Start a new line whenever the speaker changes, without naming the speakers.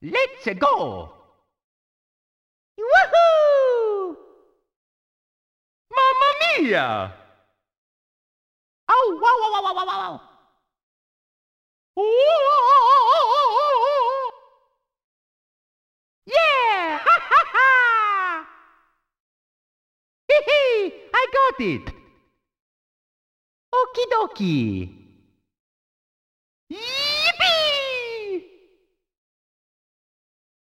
Let's go!
Woohoo!
Mamma mia!
Oh, wow, wow, wow, wow, wow, wow. Yeah! Ha ha ha!
Hee hee! I got it!
Okie dokie.